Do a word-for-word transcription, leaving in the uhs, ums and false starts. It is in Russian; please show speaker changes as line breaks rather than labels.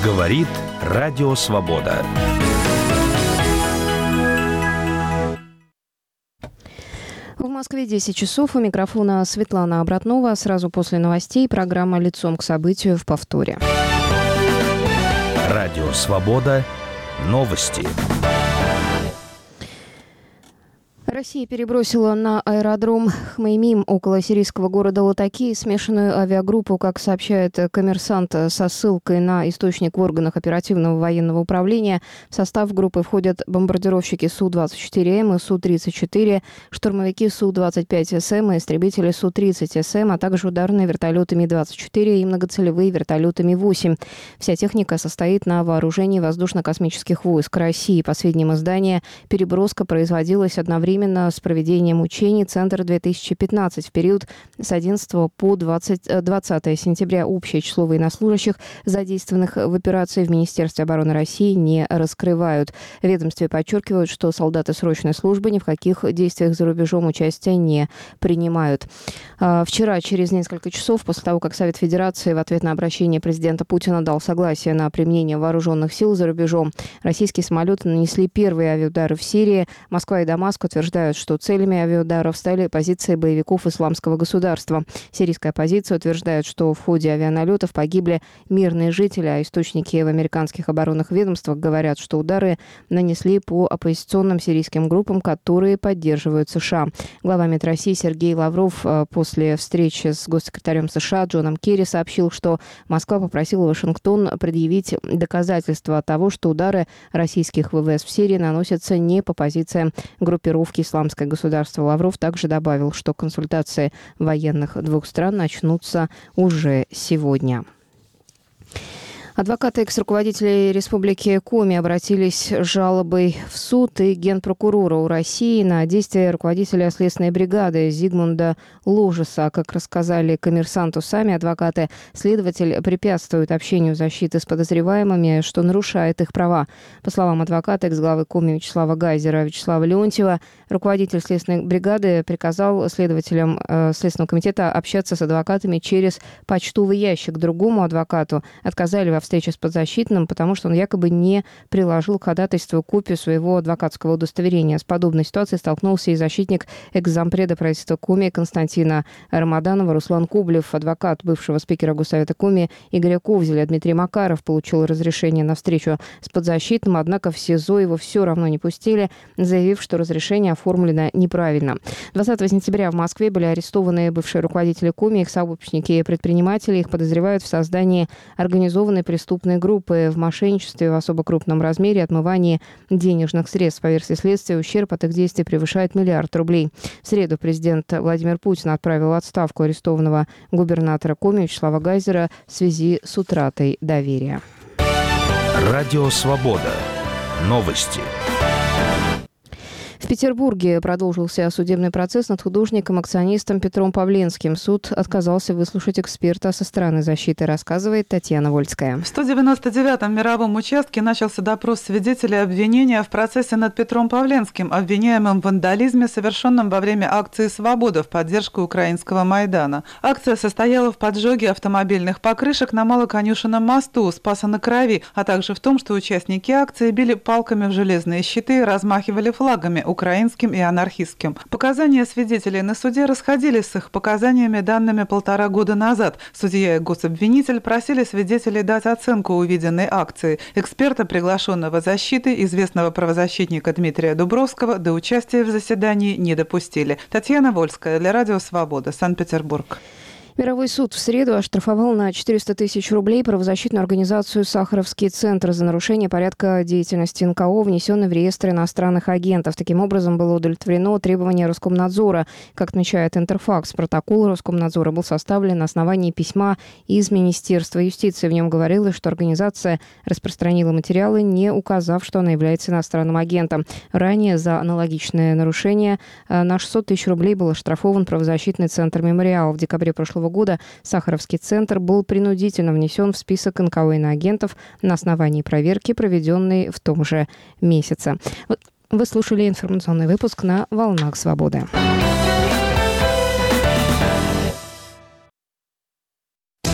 Говорит Радио Свобода.
В Москве десять часов. У микрофона Светлана Обратнова. Сразу после новостей программа «Лицом к событию» в повторе.
Радио Свобода. Новости.
Россия перебросила на аэродром Хмеймим около сирийского города Латакии смешанную авиагруппу, как сообщает «Коммерсант» со ссылкой на источник в органах оперативного военного управления. В состав группы входят бомбардировщики Су двадцать четыре М и Су тридцать четыре, штурмовики Су двадцать пять С М и истребители Су тридцать С М, а также ударные вертолеты Ми двадцать четыре и многоцелевые вертолеты Ми восемь. Вся техника состоит на вооружении воздушно-космических войск России. По сведениям издания, переброска производилась одновременно с проведением учений «Центр-две тысячи пятнадцать». В период с одиннадцатого по двадцатое сентября общее число военнослужащих, задействованных в операции в Министерстве обороны России, не раскрывают. В ведомстве подчеркивают, что солдаты срочной службы ни в каких действиях за рубежом участия не принимают. Вчера, через несколько часов после того, как Совет Федерации в ответ на обращение президента Путина дал согласие на применение вооруженных сил за рубежом, российские самолеты нанесли первые авиаудары в Сирии. Москва и Дамаск утверждают, что целями авиаударов стали позиции боевиков Исламского государства. Сирийская оппозиция утверждает, что в ходе авианалетов погибли мирные жители, а источники в американских оборонных ведомствах говорят, что удары нанесли по оппозиционным сирийским группам, которые поддерживают США. Глава МИД России Сергей Лавров после встречи с госсекретарем США Джоном Керри сообщил, что Москва попросила Вашингтон предъявить доказательства того, что удары российских ВВС в Сирии наносятся не по позициям группировки «Исламское государство». Лавров также добавил, что консультации военных двух стран начнутся уже сегодня. Адвокаты экс-руководителей Республики Коми обратились с жалобой в суд и Генпрокурора России на действия руководителя следственной бригады Зигмунда Ложеса. Как рассказали «Коммерсанту» сами адвокаты, следователь препятствует общению защиты с подозреваемыми, что нарушает их права. По словам адвоката экс-главы Коми Вячеслава Гайзера Вячеслава Леонтьева, руководитель следственной бригады приказал следователям э, Следственного комитета общаться с адвокатами через почтовый ящик. Другому адвокату отказали во встрече с подзащитным, потому что он якобы не приложил к ходатайству копию своего адвокатского удостоверения. С подобной ситуацией столкнулся и защитник экс-зампреда правительства Коми Константина Рамаданова Руслан Коблев. Адвокат бывшего спикера Госсовета Коми Игоря Ковзеля Дмитрий Макаров получил разрешение на встречу с подзащитным, однако в СИЗО его все равно не пустили, заявив, что разрешение оформлено неправильно. двадцатого сентября в Москве были арестованы бывшие руководители Коми, их сообщники и предприниматели. Их подозревают в создании организованной преступной группы в мошенничестве в особо крупном размере, отмывании денежных средств. По версии следствия, ущерб от их действий превышает миллиард рублей. В среду президент Владимир Путин отправил в отставку арестованного губернатора Коми Вячеслава Гайзера в связи с утратой доверия.
Радио Свобода. Новости.
В Петербурге продолжился судебный процесс над художником-акционистом Петром Павленским. Суд отказался выслушать эксперта со стороны защиты, рассказывает Татьяна Вольская.
В сто девяносто девятом мировом участке начался допрос свидетелей обвинения в процессе над Петром Павленским, обвиняемым в вандализме, совершенном во время акции «Свобода» в поддержку украинского Майдана. Акция состояла в поджоге автомобильных покрышек на Малоконюшенном мосту, Спаса-на-Крови, а также в том, что участники акции били палками в железные щиты и размахивали флагами украинским и анархистским. Показания свидетелей на суде расходились с их показаниями, данными полтора года назад. Судья и гособвинитель просили свидетелей дать оценку увиденной акции. Эксперта, приглашенного защитой, известного правозащитника Дмитрия Дубровского, до участия в заседании не допустили. Татьяна Вольская для Радио Свобода, Санкт-Петербург.
Мировой суд в среду оштрафовал на четыреста тысяч рублей правозащитную организацию «Сахаровский центр» за нарушение порядка деятельности эн ка о, внесенной в реестр иностранных агентов. Таким образом, было удовлетворено требование Роскомнадзора. Как отмечает Интерфакс, протокол Роскомнадзора был составлен на основании письма из Министерства юстиции. В нем говорилось, что организация распространила материалы, не указав, что она является иностранным агентом. Ранее за аналогичное нарушение на шестьсот тысяч рублей был оштрафован правозащитный центр «Мемориал». В декабре прошлого года Сахаровский центр был принудительно внесен в список эн ка о иноагентов на основании проверки, проведенной в том же месяце. Вы слушали информационный выпуск на «Волнах Свободы».